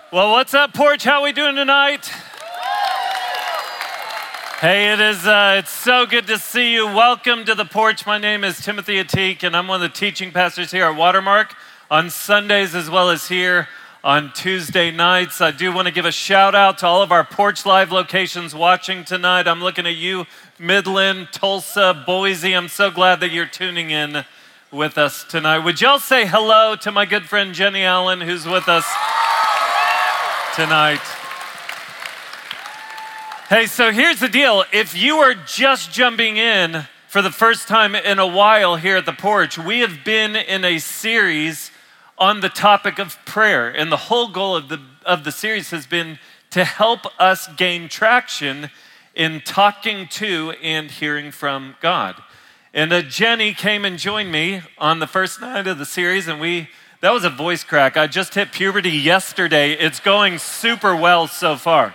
Well, what's up, Porch? How we doing tonight? Hey, it's so good to see you. Welcome to the Porch. My name is Timothy Atik, and I'm one of the teaching pastors here at Watermark on Sundays as well as here on Tuesday nights. I do want to give a shout out to all of our Porch Live locations watching tonight. I'm looking at you, Midland, Tulsa, Boise. I'm so glad that you're tuning in with us tonight. Would y'all say hello to my good friend Jenny Allen, who's with us tonight? Hey, so here's the deal. If you are just jumping in for the first time in a while here at the Porch, we have been in a series on the topic of prayer. And the whole goal of the series has been to help us gain traction in talking to and hearing from God. And Jenny came and joined me on the first night of the series, and that was a voice crack. I just hit puberty yesterday. It's going super well so far.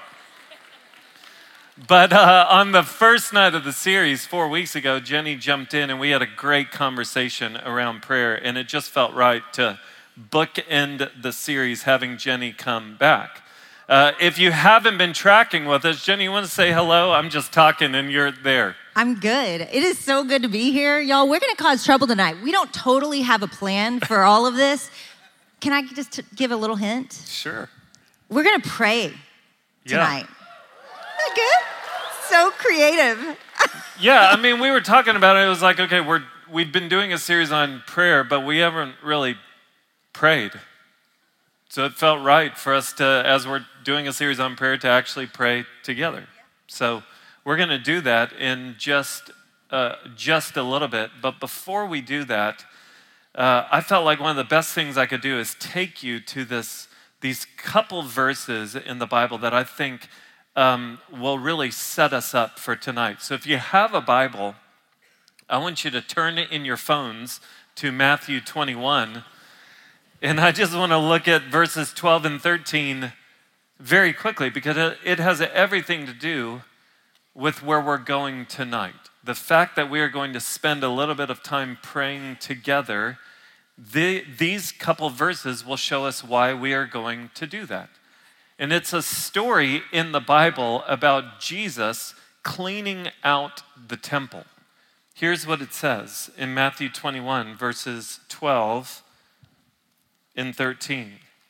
But on the first night of the series 4 weeks ago, Jenny jumped in and we had a great conversation around prayer, and it just felt right to bookend the series having Jenny come back. If you haven't been tracking with us, Jenny, you want to say hello? I'm just talking and you're there. I'm good. It is so good to be here. Y'all, we're going to cause trouble tonight. We don't totally have a plan for all of this. Can I just give a little hint? Sure. We're going to pray tonight. Yeah. Isn't that good? So creative. Yeah, I mean, we were talking about it. It was like, okay, we've been doing a series on prayer, but we haven't really prayed. So it felt right for us to, as we're doing a series on prayer, to actually pray together. So we're going to do that in just a little bit. But before we do that, I felt like one of the best things I could do is take you to these couple verses in the Bible that I think will really set us up for tonight. So if you have a Bible, I want you to turn in your phones to Matthew 21. And I just want to look at verses 12 and 13 very quickly because it has everything to do with where we're going tonight. The fact that we are going to spend a little bit of time praying together, these couple verses will show us why we are going to do that. And it's a story in the Bible about Jesus cleaning out the temple. Here's what it says in Matthew 21, verses 12 and 13.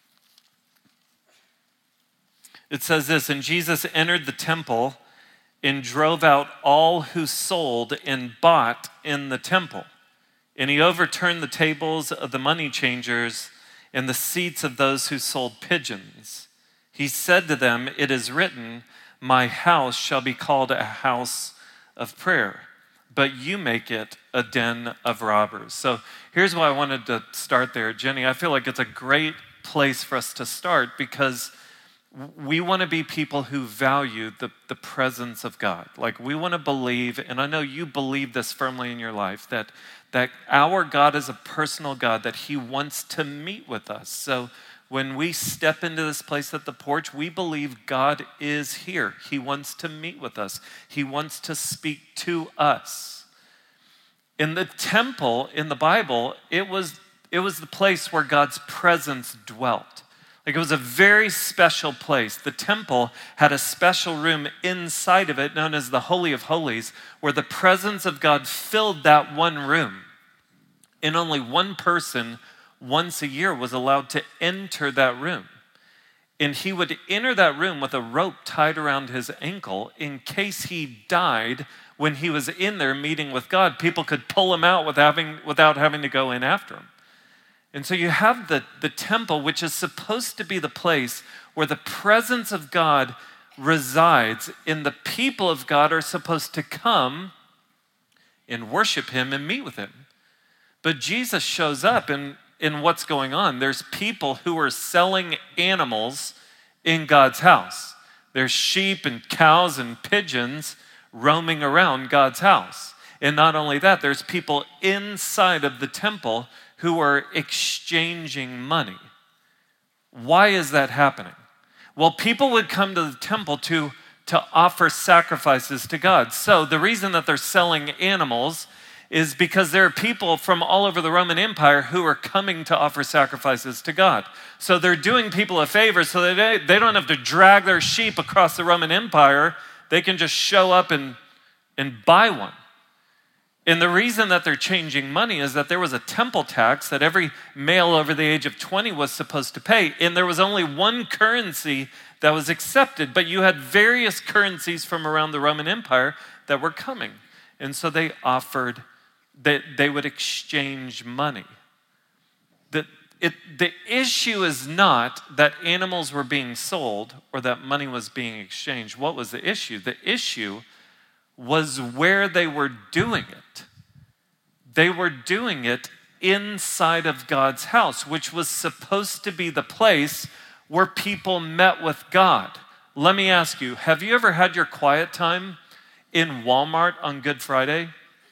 It says this, "And Jesus entered the temple and drove out all who sold and bought in the temple. And he overturned the tables of the money changers and the seats of those who sold pigeons. He said to them, 'It is written, my house shall be called a house of prayer, but you make it a den of robbers.'" So here's why I wanted to start there. Jenny, I feel like it's a great place for us to start because we want to be people who value the presence of God. Like we want to believe, and I know you believe this firmly in your life, that our God is a personal God, that he wants to meet with us. So when we step into this place at the Porch, we believe God is here. He wants to meet with us. He wants to speak to us. In the temple, in the Bible, it was the place where God's presence dwelt. Like it was a very special place. The temple had a special room inside of it known as the Holy of Holies, where the presence of God filled that one room. And only one person once a year was allowed to enter that room. And he would enter that room with a rope tied around his ankle in case he died when he was in there meeting with God. People could pull him out without having to go in after him. And so you have the temple, which is supposed to be the place where the presence of God resides, and the people of God are supposed to come and worship him and meet with him. But Jesus shows up in what's going on. There's people who are selling animals in God's house. There's sheep and cows and pigeons roaming around God's house. And not only that, there's people inside of the temple who are exchanging money. Why is that happening? Well, people would come to the temple to offer sacrifices to God. So the reason that they're selling animals is because there are people from all over the Roman Empire who are coming to offer sacrifices to God. So they're doing people a favor so that they don't have to drag their sheep across the Roman Empire. They can just show up and buy one. And the reason that they're changing money is that there was a temple tax that every male over the age of 20 was supposed to pay. And there was only one currency that was accepted, but you had various currencies from around the Roman Empire that were coming. And so they offered that they would exchange money. The issue is not that animals were being sold or that money was being exchanged. What was the issue? The issue was where they were doing it. They were doing it inside of God's house, which was supposed to be the place where people met with God. Let me ask you, have you ever had your quiet time in Walmart on Good Friday?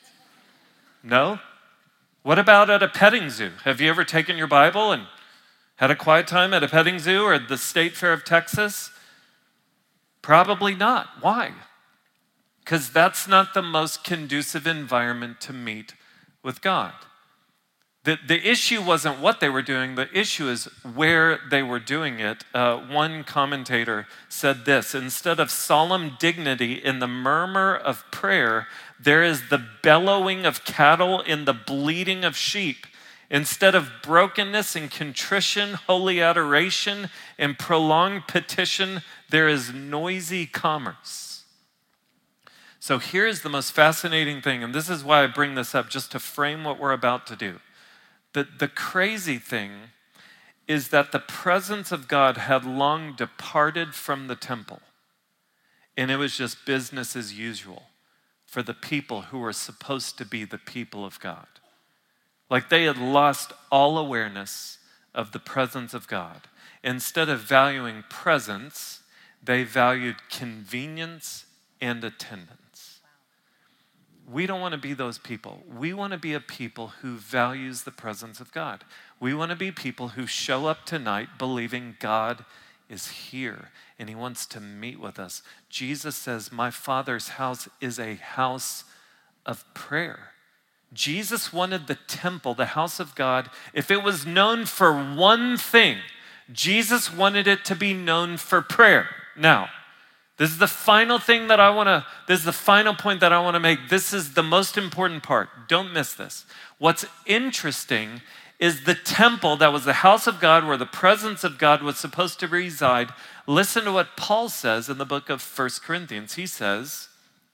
No? What about at a petting zoo? Have you ever taken your Bible and had a quiet time at a petting zoo or the State Fair of Texas? Probably not. Why? Because that's not the most conducive environment to meet with God. The issue wasn't what they were doing, the issue is where they were doing it. One commentator said this: instead of solemn dignity in the murmur of prayer, there is the bellowing of cattle in the bleating of sheep. Instead of brokenness and contrition, holy adoration, and prolonged petition, there is noisy commerce. So here's the most fascinating thing, and this is why I bring this up, just to frame what we're about to do. The crazy thing is that the presence of God had long departed from the temple, and it was just business as usual for the people who were supposed to be the people of God. Like they had lost all awareness of the presence of God. Instead of valuing presence, they valued convenience and attendance. We don't want to be those people. We want to be a people who values the presence of God. We want to be people who show up tonight believing God is here and he wants to meet with us. Jesus says, my Father's house is a house of prayer. Jesus wanted the temple, the house of God, if it was known for one thing, Jesus wanted it to be known for prayer. Now, this is the final thing that this is the final point that I want to make. This is the most important part. Don't miss this. What's interesting is the temple that was the house of God where the presence of God was supposed to reside. Listen to what Paul says in the book of 1 Corinthians. He says,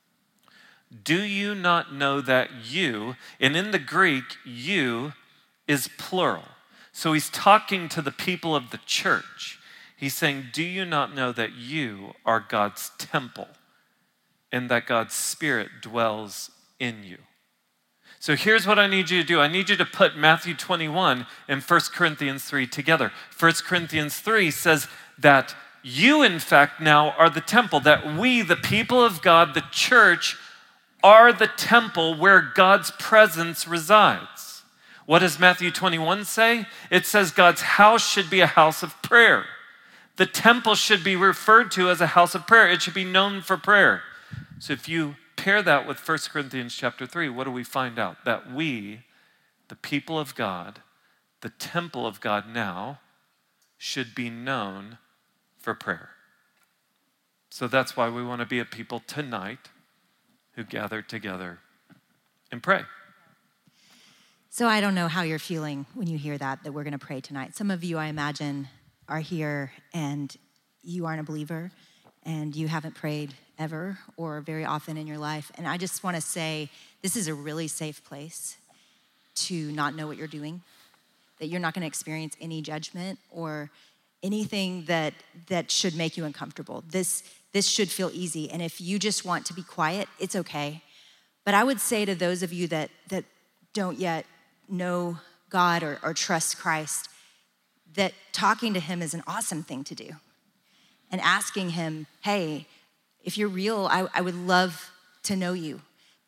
do you not know that you, and in the Greek, you is plural. So he's talking to the people of the church. He's saying, do you not know that you are God's temple and that God's Spirit dwells in you? So here's what I need you to do. I need you to put Matthew 21 and 1 Corinthians 3 together. 1 Corinthians 3 says that you, in fact, now are the temple, that we, the people of God, the church, are the temple where God's presence resides. What does Matthew 21 say? It says God's house should be a house of prayer. The temple should be referred to as a house of prayer. It should be known for prayer. So if you pair that with 1 Corinthians chapter 3, what do we find out? That we, the people of God, the temple of God now, should be known for prayer. So that's why we want to be a people tonight who gather together and pray. So I don't know how you're feeling when you hear that we're going to pray tonight. Some of you, I imagine, are here and you aren't a believer and you haven't prayed ever or very often in your life. And I just want to say this is a really safe place to not know what you're doing, that you're not going to experience any judgment or anything that should make you uncomfortable. This should feel easy. And if you just want to be quiet, it's okay. But I would say to those of you that don't yet know God or trust Christ, that talking to him is an awesome thing to do. And asking him, hey, if you're real, I would love to know you.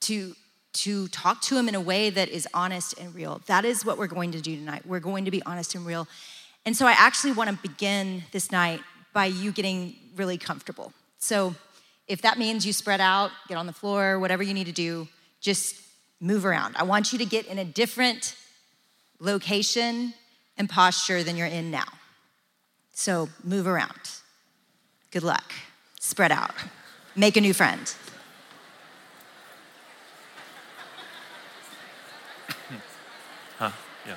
To talk to him in a way that is honest and real. That is what we're going to do tonight. We're going to be honest and real. And so I actually want to begin this night by you getting really comfortable. So if that means you spread out, get on the floor, whatever you need to do, just move around. I want you to get in a different location and posture than you're in now. So move around. Good luck. Spread out. Make a new friend. Huh? Yeah.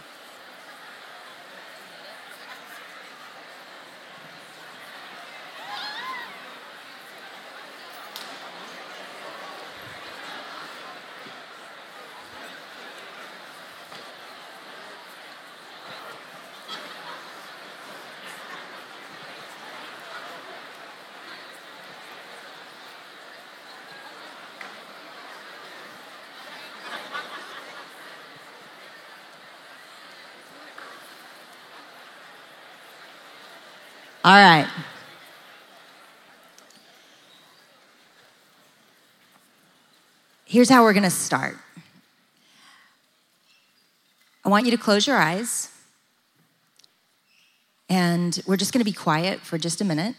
All right. Here's how we're going to start. I want you to close your eyes, and we're just going to be quiet for just a minute.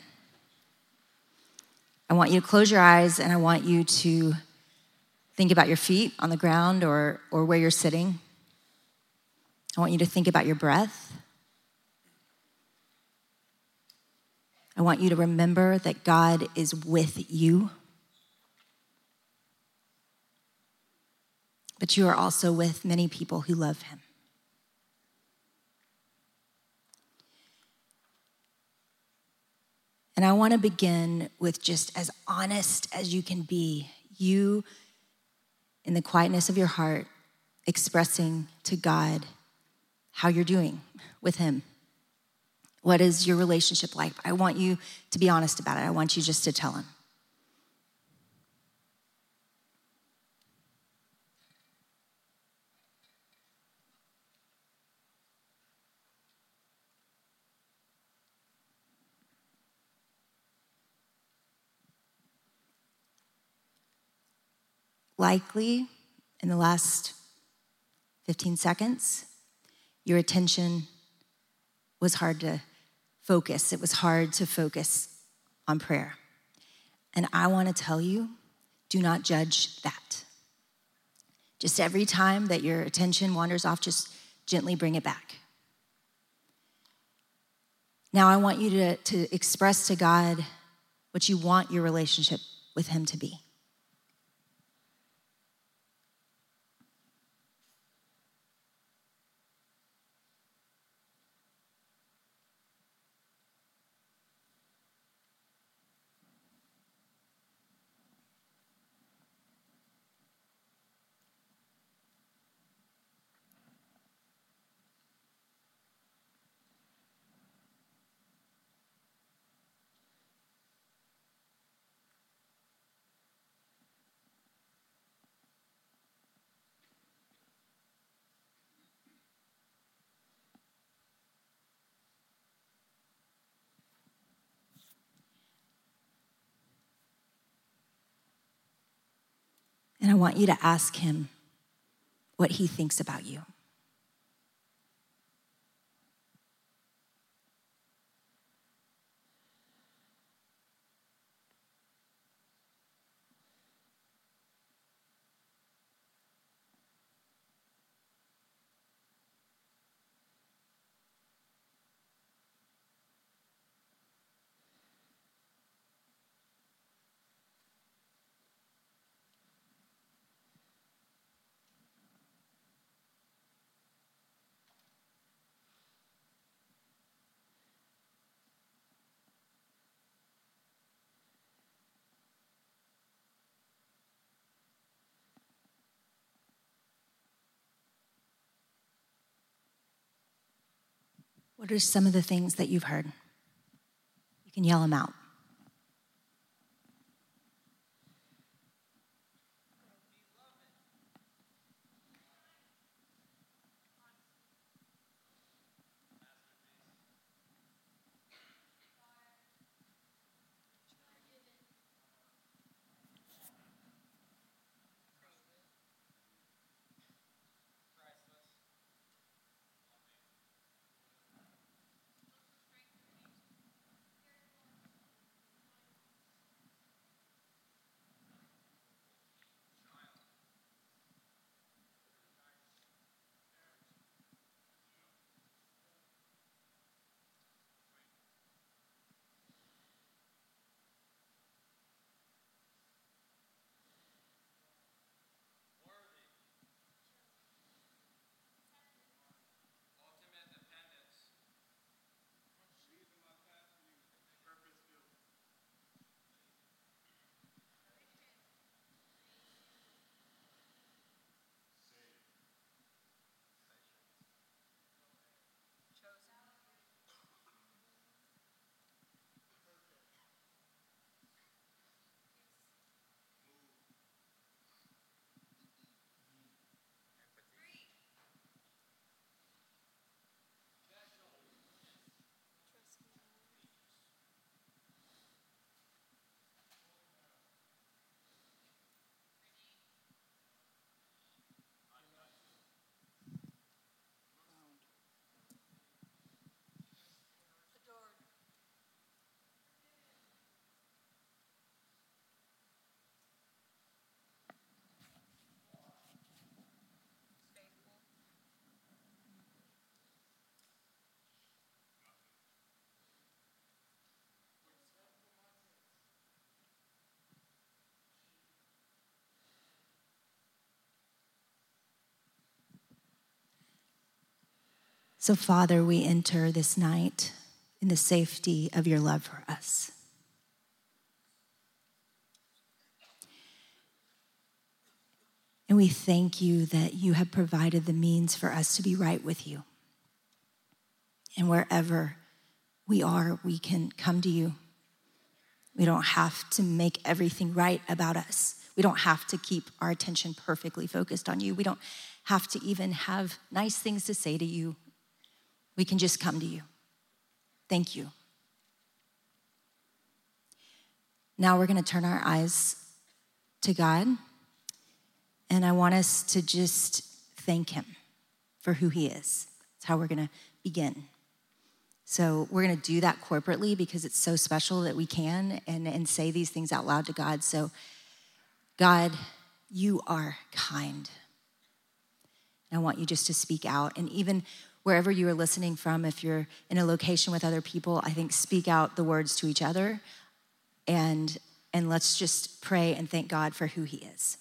I want you to close your eyes, and I want you to think about your feet on the ground or where you're sitting. I want you to think about your breath. I want you to remember that God is with you, but you are also with many people who love him. And I want to begin with just as honest as you can be, you in the quietness of your heart, expressing to God how you're doing with him. What is your relationship like? I want you to be honest about it. I want you just to tell him. Likely, in the last 15 seconds, your attention was hard to focus. It was hard to focus on prayer. And I want to tell you, do not judge that. Just every time that your attention wanders off, just gently bring it back. Now I want you to express to God what you want your relationship with him to be. And I want you to ask him what he thinks about you. What are some of the things that you've heard? You can yell them out. So, Father, we enter this night in the safety of your love for us. And we thank you that you have provided the means for us to be right with you. And wherever we are, we can come to you. We don't have to make everything right about us. We don't have to keep our attention perfectly focused on you. We don't have to even have nice things to say to you. We can just come to you. Thank you. Now we're going to turn our eyes to God, and I want us to just thank him for who he is. That's how we're going to begin. So we're going to do that corporately because it's so special that we can and say these things out loud to God. So, God, you are kind. And I want you just to speak out. And even wherever you are listening from, if you're in a location with other people, I think speak out the words to each other. And let's just pray and thank God for who he is.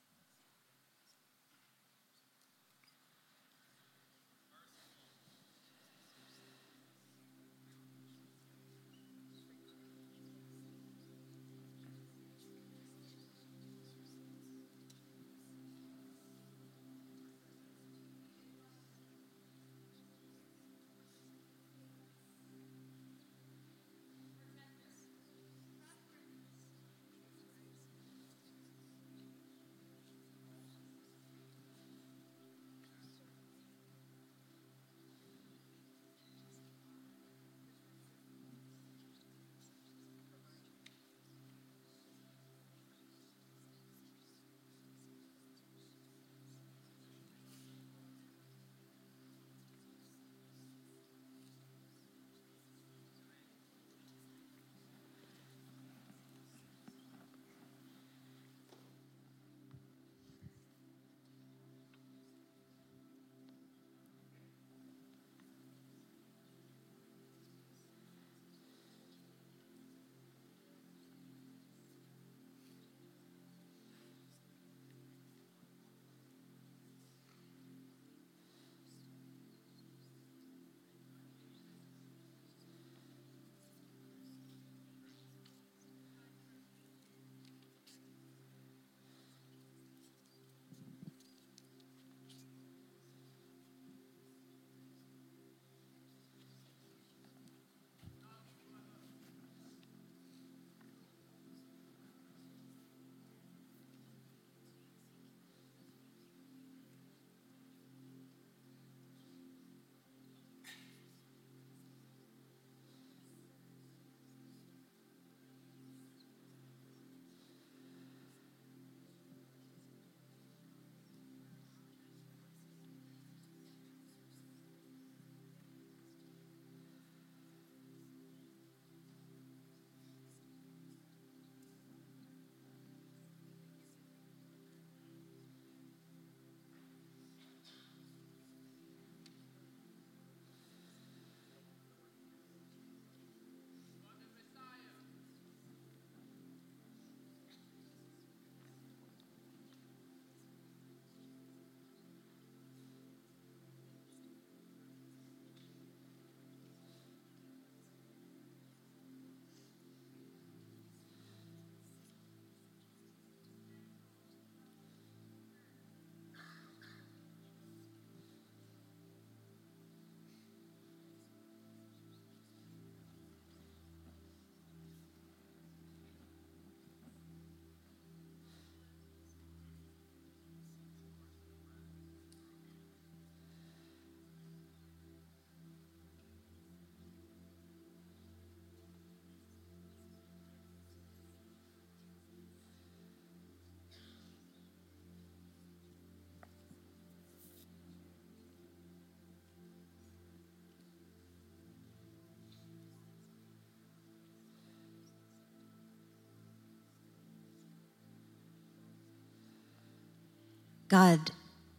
God,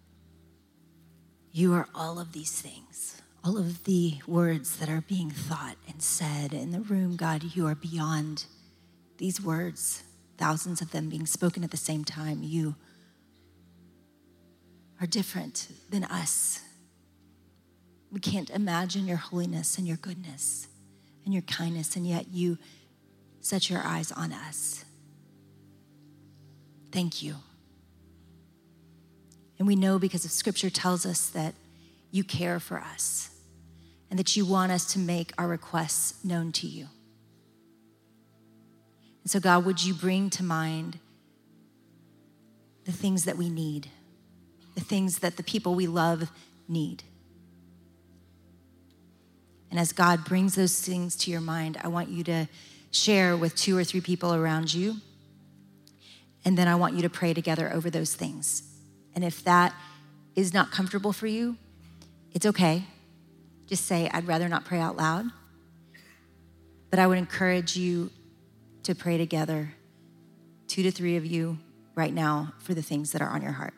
you are all of these things, all of the words that are being thought and said in the room. God, you are beyond these words, thousands of them being spoken at the same time. You are different than us. We can't imagine your holiness and your goodness and your kindness, and yet you set your eyes on us. Thank you. And we know because of Scripture tells us that you care for us and that you want us to make our requests known to you. And so, God, would you bring to mind the things that we need, the things that the people we love need. And as God brings those things to your mind, I want you to share with 2 or 3 people around you. And then I want you to pray together over those things. And if that is not comfortable for you, it's okay. Just say, I'd rather not pray out loud. But I would encourage you to pray together, 2 to 3 of you right now, for the things that are on your heart.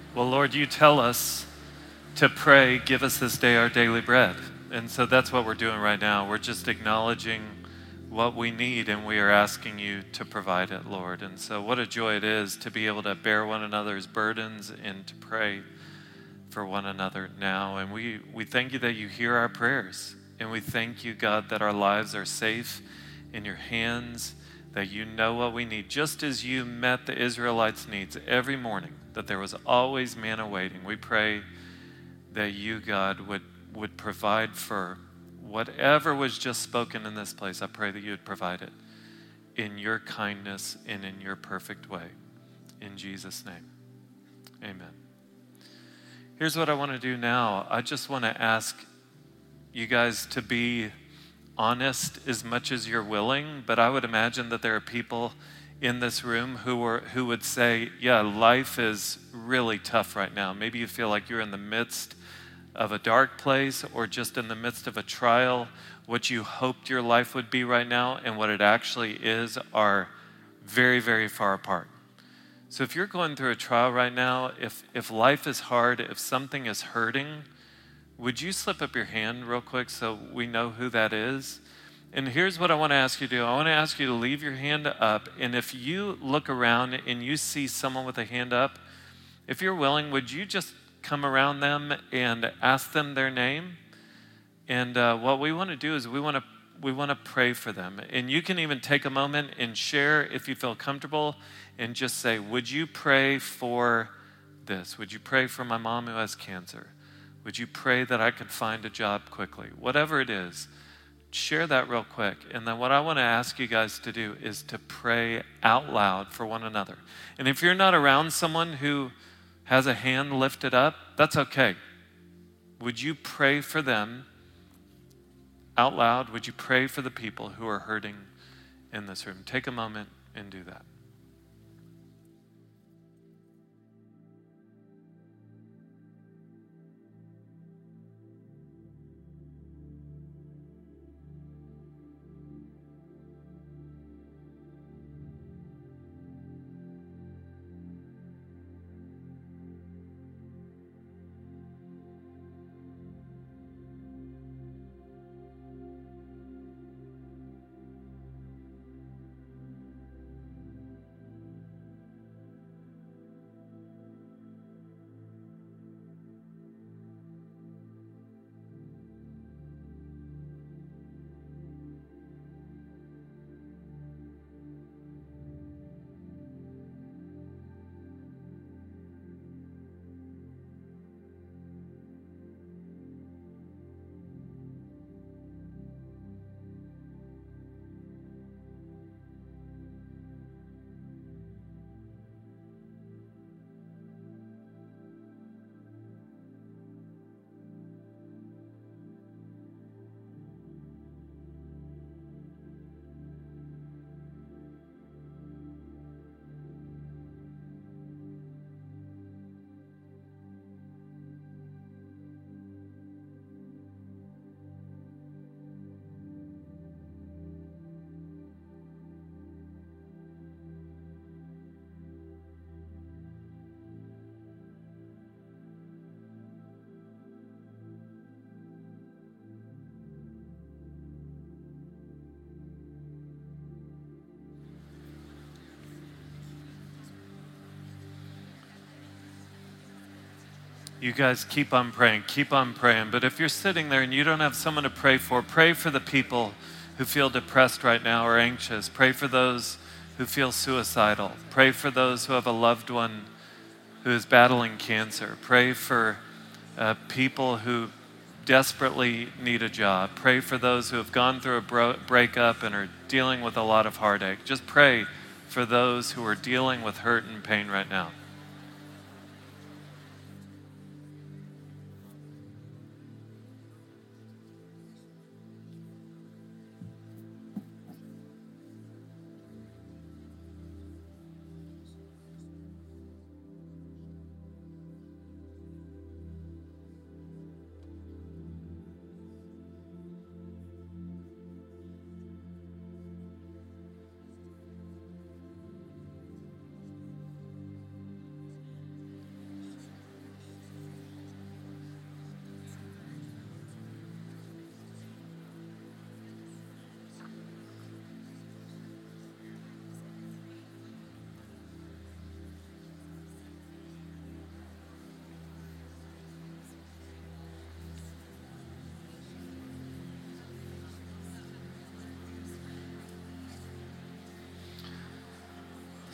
Well, Lord, you tell us to pray, give us this day our daily bread. And so that's what we're doing right now. We're just acknowledging what we need, and we are asking you to provide it, Lord. And so what a joy it is to be able to bear one another's burdens and to pray for one another now. And we thank you that you hear our prayers. And we thank you, God, that our lives are safe in your hands, that you know what we need. Just as you met the Israelites' needs every morning, that there was always manna waiting. We pray that you, God, would provide for whatever was just spoken in this place. I pray that you would provide it in your kindness and in your perfect way. In Jesus' name, amen. Here's what I want to do now. I just want to ask you guys to be honest as much as you're willing, but I would imagine that there are people in this room who would say, yeah, life is really tough right now. Maybe you feel like you're in the midst of a dark place or just in the midst of a trial. What you hoped your life would be right now and what it actually is are very, very far apart. So if you're going through a trial right now, if life is hard, if something is hurting, would you slip up your hand real quick so we know who that is? And here's what I want to ask you to do. I want to ask you to leave your hand up, and if you look around and you see someone with a hand up, if you're willing, would you just come around them and ask them their name? And what we want to do is we want to pray for them. And you can even take a moment and share if you feel comfortable and just say, would you pray for this? Would you pray for my mom who has cancer? Would you pray that I could find a job quickly? Whatever it is, share that real quick. And then what I want to ask you guys to do is to pray out loud for one another. And if you're not around someone who has a hand lifted up, that's okay. Would you pray for them out loud? Would you pray for the people who are hurting in this room? Take a moment and do that. You guys keep on praying, keep on praying. But if you're sitting there and you don't have someone to pray for the people who feel depressed right now or anxious. Pray for those who feel suicidal. Pray for those who have a loved one who is battling cancer. Pray for people who desperately need a job. Pray for those who have gone through a breakup and are dealing with a lot of heartache. Just pray for those who are dealing with hurt and pain right now.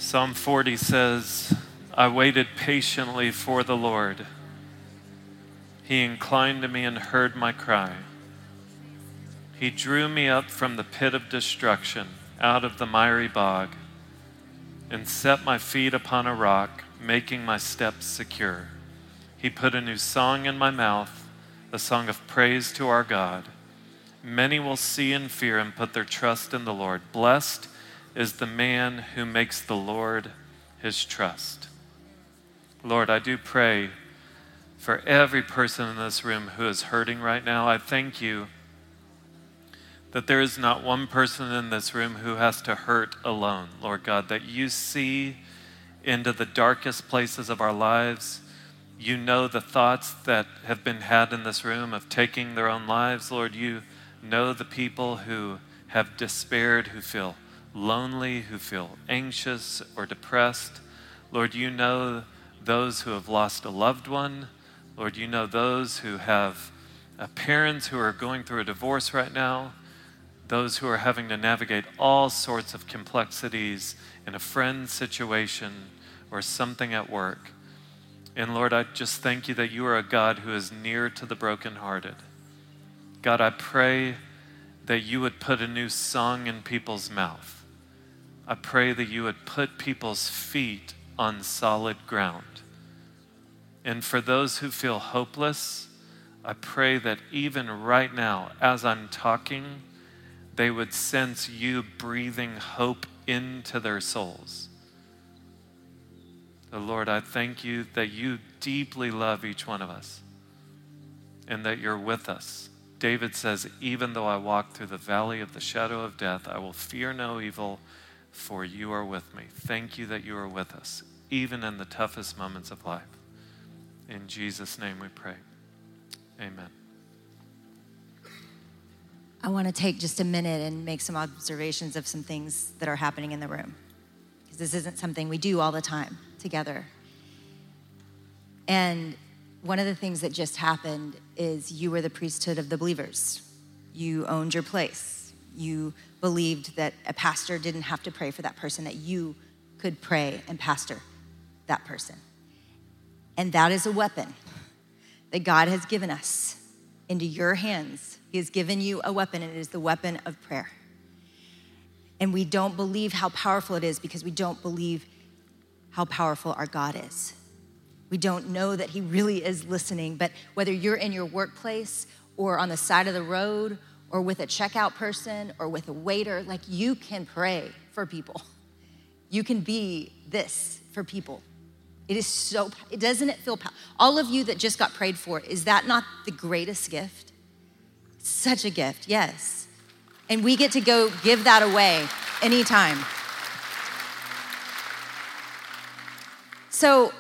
Psalm 40 says, I waited patiently for the Lord. He inclined to me and heard my cry. He drew me up from the pit of destruction, out of the miry bog, and set my feet upon a rock, making my steps secure. He put a new song in my mouth, a song of praise to our God. Many will see and fear and put their trust in the Lord. Blessed is the man who makes the Lord his trust. Lord, I do pray for every person in this room who is hurting right now. I thank you that there is not one person in this room who has to hurt alone, Lord God, that you see into the darkest places of our lives. You know the thoughts that have been had in this room of taking their own lives. Lord, you know the people who have despaired, who feel lonely, who feel anxious or depressed. Lord, you know those who have lost a loved one. Lord, you know those who have parents who are going through a divorce right now, those who are having to navigate all sorts of complexities in a friend situation or something at work. And Lord, I just thank you that you are a God who is near to the brokenhearted. God, I pray that you would put a new song in people's mouth. I pray that you would put people's feet on solid ground. And for those who feel hopeless, I pray that even right now, as I'm talking, they would sense you breathing hope into their souls. So Lord, I thank you that you deeply love each one of us and that you're with us. David says, even though I walk through the valley of the shadow of death, I will fear no evil, for you are with me. Thank you that you are with us, even in the toughest moments of life. In Jesus' name we pray. Amen. I want to take just a minute and make some observations of some things that are happening in the room, because this isn't something we do all the time together. And one of the things that just happened is you were the priesthood of the believers. You owned your place. You believed that a pastor didn't have to pray for that person, that you could pray and pastor that person. And that is a weapon that God has given us into your hands. He has given you a weapon, and it is the weapon of prayer. And we don't believe how powerful it is because we don't believe how powerful our God is. We don't know that he really is listening, but whether you're in your workplace or on the side of the road or with a checkout person or with a waiter, like, you can pray for people. You can be this for people. It is so, doesn't it feel powerful? All of you that just got prayed for, is that not the greatest gift? Such a gift, yes. And we get to go give that away anytime. So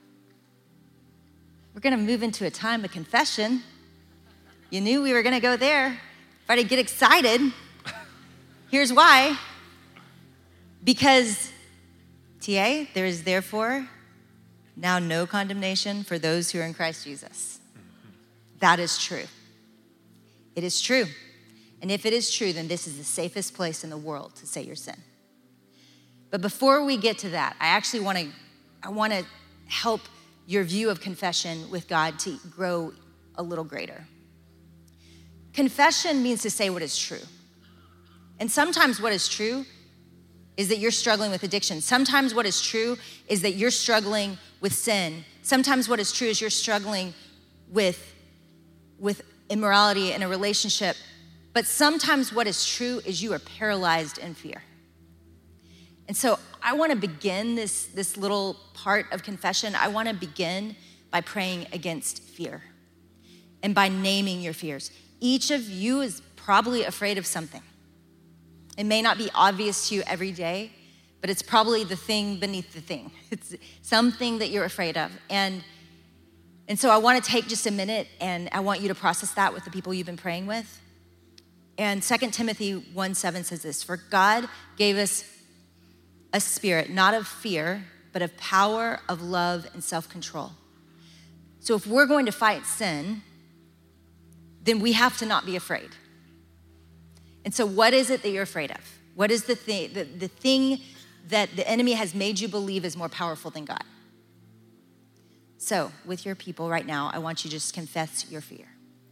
we're gonna move into a time of confession. You knew we were gonna go there. Try to get excited. Here's why. Because, TA, there is therefore now no condemnation for those who are in Christ Jesus. That is true. It is true. And if it is true, then this is the safest place in the world to say your sin. But before we get to that, I want to help your view of confession with God to grow a little greater. Confession means to say what is true. And sometimes what is true is that you're struggling with addiction. Sometimes what is true is that you're struggling with sin. Sometimes what is true is you're struggling with immorality in a relationship. But sometimes what is true is you are paralyzed in fear. And so I want to begin this little part of confession. I want to begin by praying against fear and by naming your fears. Each of you is probably afraid of something. It may not be obvious to you every day, but it's probably the thing beneath the thing. It's something that you're afraid of. And so I want to take just a minute, and I want you to process that with the people you've been praying with. And 2 Timothy 1:7 says this, for God gave us a spirit, not of fear, but of power, of love, and self-control. So if we're going to fight sin, then we have to not be afraid. And so what is it that you're afraid of? What is the thing that the enemy has made you believe is more powerful than God. So, with your people right now, I want you to just confess your fear.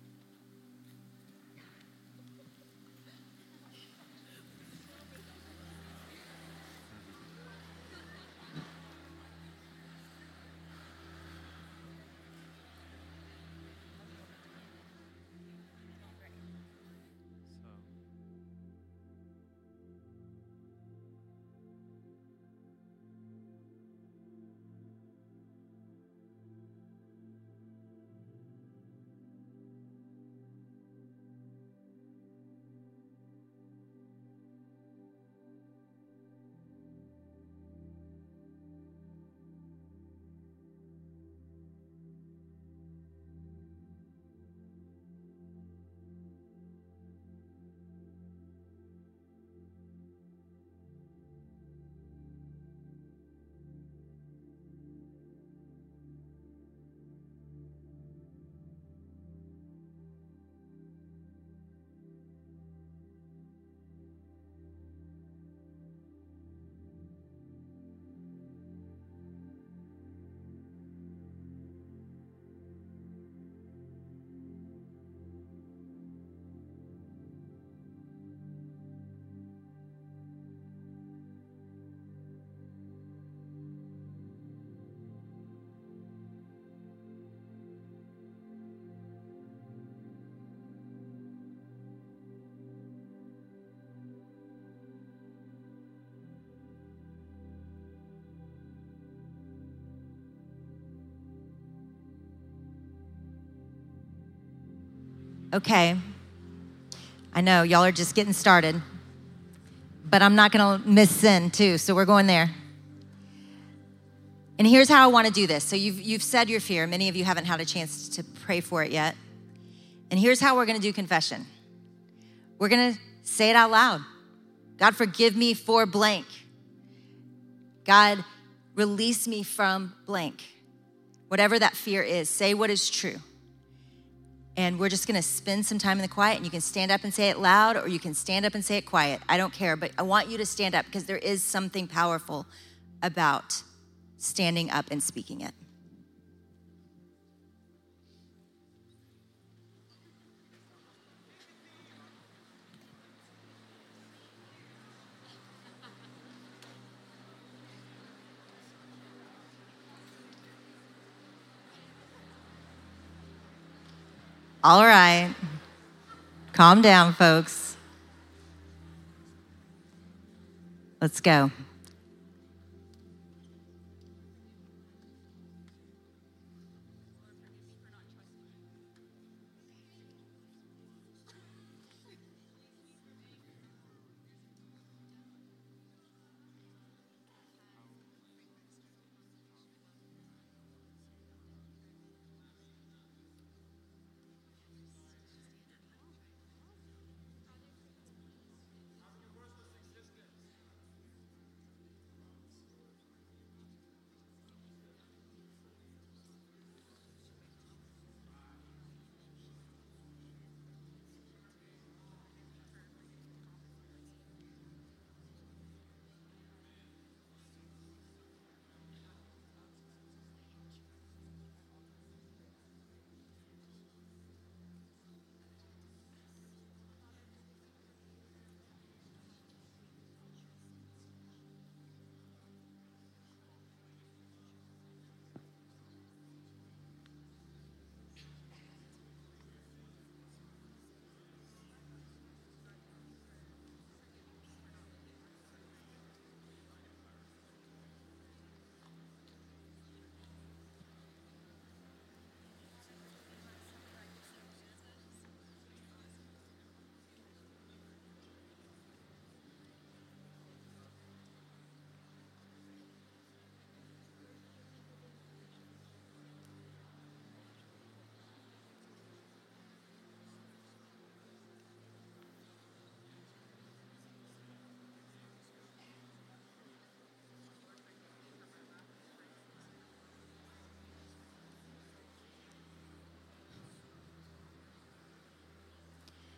Okay, I know y'all are just getting started, but I'm not gonna miss sin too, so we're going there. And here's how I wanna do this. So you've said your fear. Many of you haven't had a chance to pray for it yet. And here's how we're gonna do confession. We're gonna say it out loud. God, forgive me for blank. God, release me from blank. Whatever that fear is, say what is true. And we're just gonna spend some time in the quiet, and you can stand up and say it loud, or you can stand up and say it quiet. I don't care, but I want you to stand up because there is something powerful about standing up and speaking it. All right, calm down, folks. Let's go.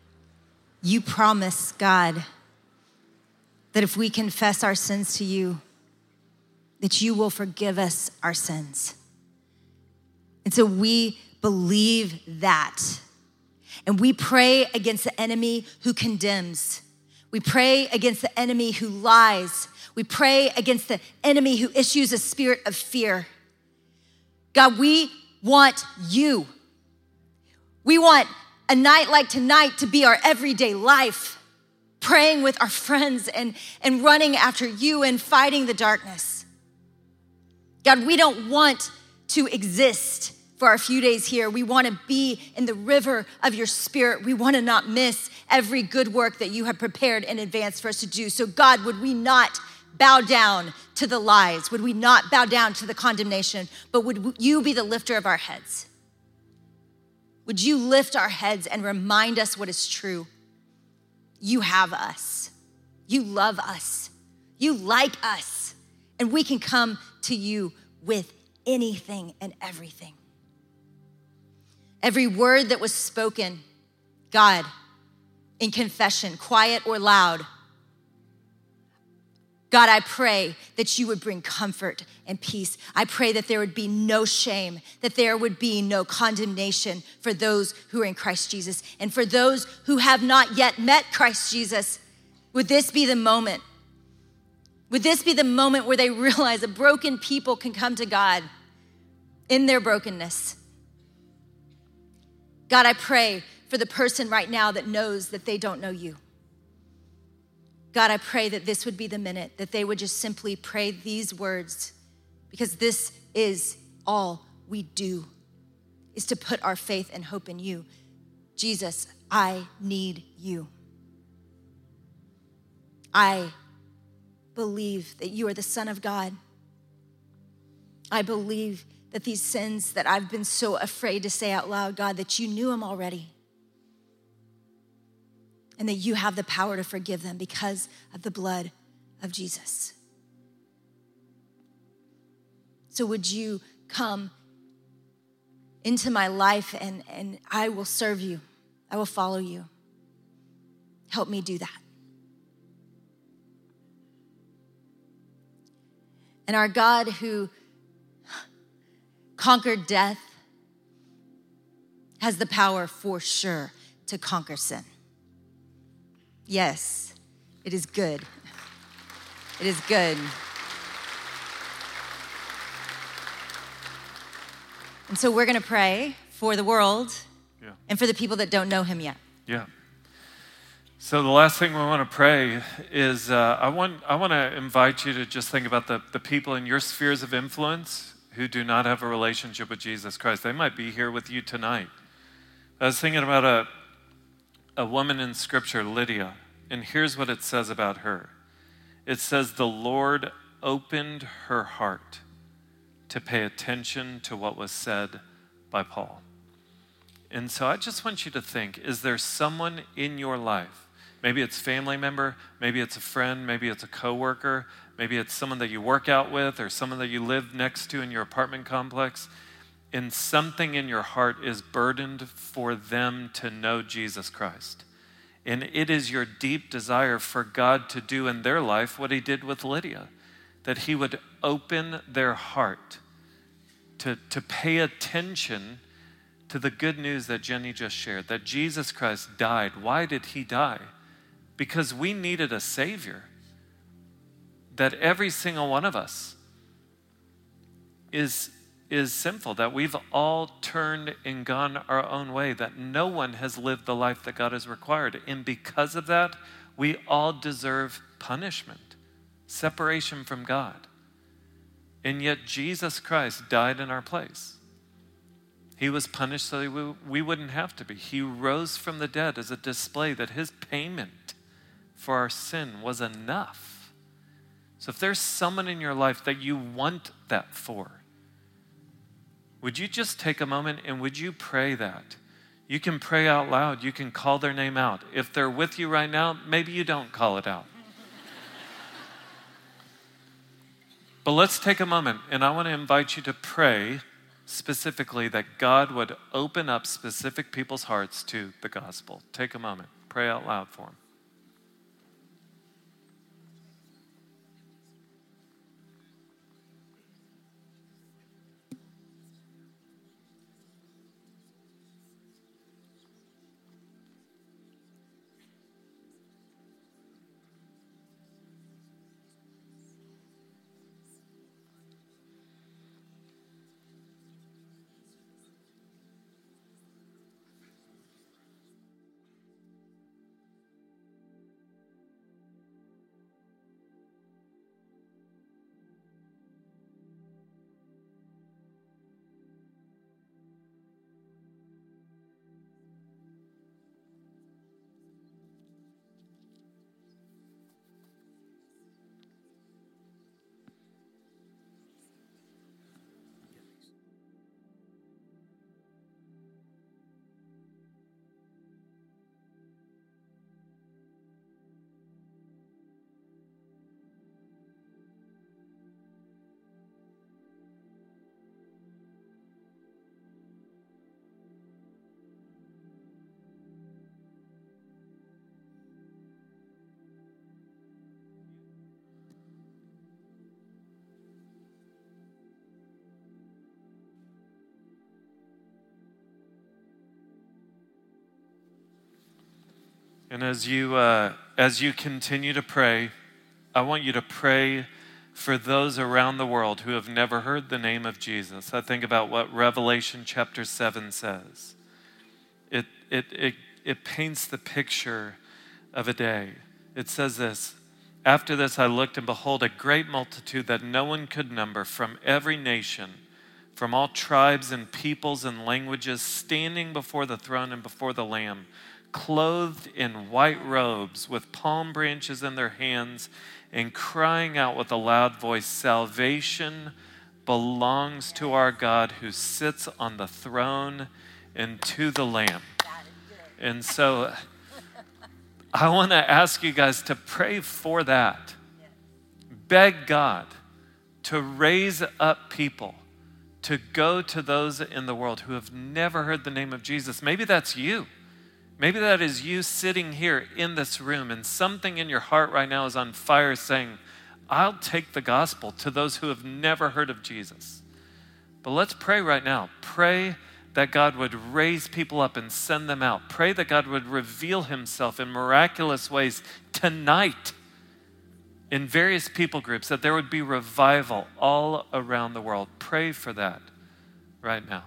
You promise, God, that if we confess our sins to you, that you will forgive us our sins. And so we believe that. And we pray against the enemy who condemns. We pray against the enemy who lies. We pray against the enemy who issues a spirit of fear. God, we want you. We want a night like tonight to be our everyday life, praying with our friends and running after you and fighting the darkness. God, we don't want to exist for our few days here. We want to be in the river of your spirit. We want to not miss every good work that you have prepared in advance for us to do. So God, would we not bow down to the lies? Would we not bow down to the condemnation? But would you be the lifter of our heads? Would you lift our heads and remind us what is true? You have us. You love us. You like us. And we can come to you with anything and everything. Every word that was spoken, God, in confession, quiet or loud, God, I pray that you would bring comfort and peace. I pray that there would be no shame, that there would be no condemnation for those who are in Christ Jesus. And for those who have not yet met Christ Jesus, would this be the moment? Would this be the moment where they realize a broken people can come to God in their brokenness? God, I pray for the person right now that knows that they don't know you. God, I pray that this would be the minute that they would just simply pray these words, because this is all we do, is to put our faith and hope in you. Jesus, I need you. I believe that you are the Son of God. I believe that these sins that I've been so afraid to say out loud, God, that you knew them already. And that you have the power to forgive them because of the blood of Jesus. So would you come into my life and I will serve you. I will follow you. Help me do that. And our God who conquered death has the power for sure to conquer sin. Yes, it is good. It is good. And so we're going to pray for the world and for the people that don't know him yet. Yeah. So the last thing we want to pray is I want to invite you to just think about the people in your spheres of influence who do not have a relationship with Jesus Christ. They might be here with you tonight. I was thinking about a woman in Scripture, Lydia, and here's what it says about her. It says, the Lord opened her heart to pay attention to what was said by Paul. And so I just want you to think, is there someone in your life, maybe it's a family member, maybe it's a friend, maybe it's a coworker, maybe it's someone that you work out with or someone that you live next to in your apartment complex, and something in your heart is burdened for them to know Jesus Christ. And it is your deep desire for God to do in their life what he did with Lydia, that he would open their heart to pay attention to the good news that Jenny just shared, that Jesus Christ died. Why did he die? Because we needed a Savior, that every single one of us is sinful, that we've all turned and gone our own way, that no one has lived the life that God has required. And because of that, we all deserve punishment, separation from God. And yet Jesus Christ died in our place. He was punished so that we wouldn't have to be. He rose from the dead as a display that his payment for our sin was enough. So if there's someone in your life that you want that for, would you just take a moment and would you pray that? You can pray out loud. You can call their name out. If they're with you right now, maybe you don't call it out. But let's take a moment, and I want to invite you to pray specifically that God would open up specific people's hearts to the gospel. Take a moment. Pray out loud for them. And as you continue to pray, I want you to pray for those around the world who have never heard the name of Jesus. I think about what Revelation chapter 7 says. It paints the picture of a day. It says this: after this I looked, and behold, a great multitude that no one could number, from every nation, from all tribes and peoples and languages, standing before the throne and before the Lamb, clothed in white robes, with palm branches in their hands, and crying out with a loud voice, "Salvation belongs to our God who sits on the throne and to the Lamb." And so I want to ask you guys to pray for that. Beg God to raise up people to go to those in the world who have never heard the name of Jesus. Maybe that's you. Maybe that is you sitting here in this room, and something in your heart right now is on fire saying, I'll take the gospel to those who have never heard of Jesus. But let's pray right now. Pray that God would raise people up and send them out. Pray that God would reveal himself in miraculous ways tonight in various people groups, that there would be revival all around the world. Pray for that right now.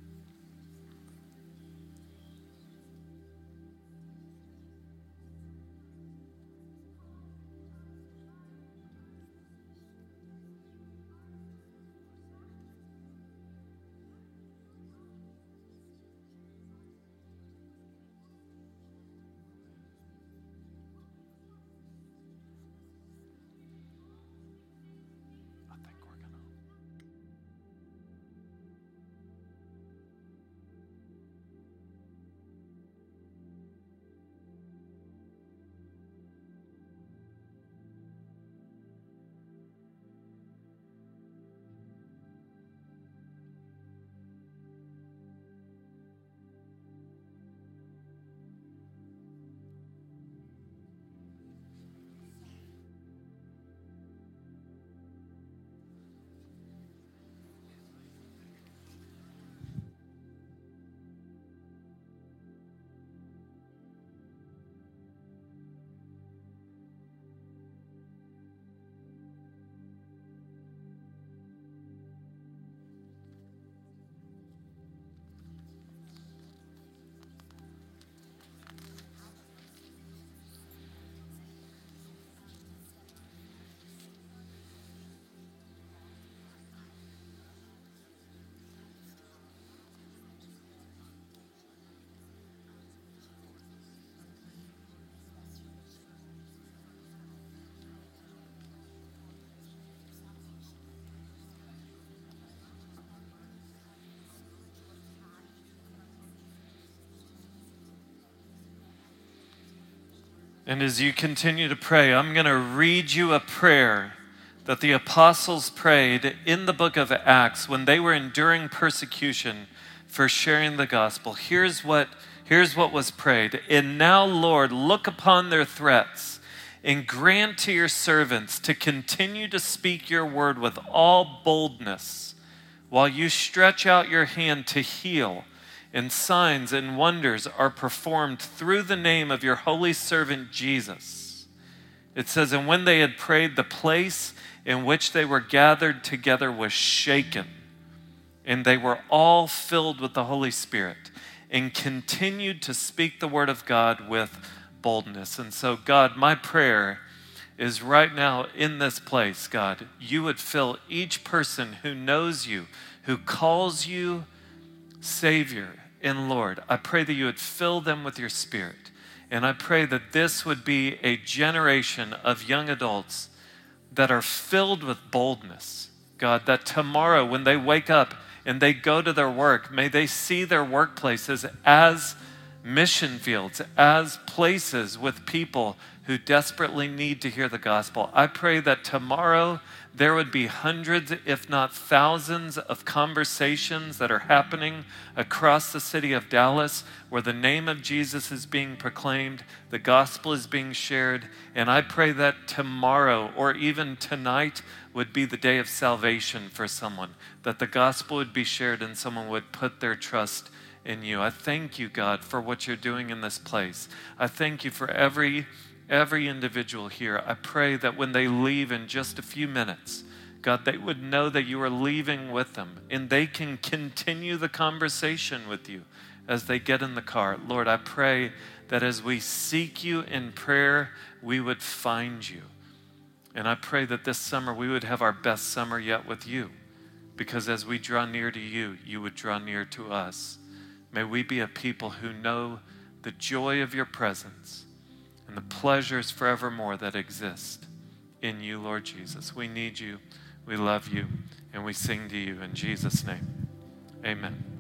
And as you continue to pray, I'm going to read you a prayer that the apostles prayed in the book of Acts when they were enduring persecution for sharing the gospel. Here's what was prayed. "And now, Lord, look upon their threats and grant to your servants to continue to speak your word with all boldness, while you stretch out your hand to heal, and signs and wonders are performed through the name of your holy servant Jesus." It says, "And when they had prayed, the place in which they were gathered together was shaken, and they were all filled with the Holy Spirit, and continued to speak the word of God with boldness." And so, God, my prayer is right now in this place, God, you would fill each person who knows you, who calls you Savior and Lord. I pray that you would fill them with your Spirit. And I pray that this would be a generation of young adults that are filled with boldness. God, that tomorrow when they wake up and they go to their work, may they see their workplaces as mission fields, as places with people who desperately need to hear the gospel. I pray that tomorrow there would be hundreds, if not thousands, of conversations that are happening across the city of Dallas where the name of Jesus is being proclaimed, the gospel is being shared, and I pray that tomorrow or even tonight would be the day of salvation for someone, that the gospel would be shared and someone would put their trust in you. I thank you, God, for what you're doing in this place. I thank you for every individual here. I pray that when they leave in just a few minutes, God, they would know that you are leaving with them and they can continue the conversation with you as they get in the car. Lord, I pray that as we seek you in prayer, we would find you. And I pray that this summer we would have our best summer yet with you, because as we draw near to you, you would draw near to us. May we be a people who know the joy of your presence and the pleasures forevermore that exist in you, Lord Jesus. We need you, we love you, and we sing to you in Jesus' name. Amen.